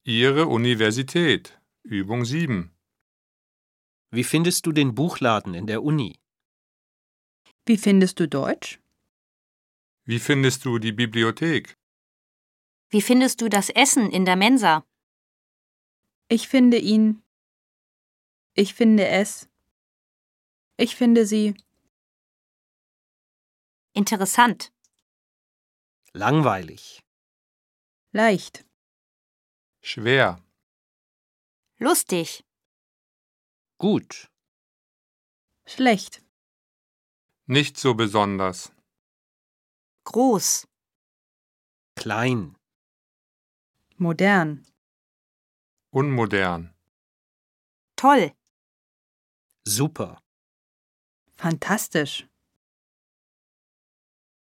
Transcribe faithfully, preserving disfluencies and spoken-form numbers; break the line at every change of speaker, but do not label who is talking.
Ihre Universität. Übung sieben.
Wie findest du den Buchladen in der Uni?
Wie findest du Deutsch?
Wie findest du die Bibliothek?
Wie findest du das Essen in der Mensa?
Ich finde ihn. Ich finde es. Ich finde sie.
Interessant.
Langweilig.
Leicht.
Schwer.
Lustig.
Gut.
Schlecht.
Nicht so besonders.
Groß.
Klein.
Modern.
Unmodern.
Toll.
Super.
Fantastisch.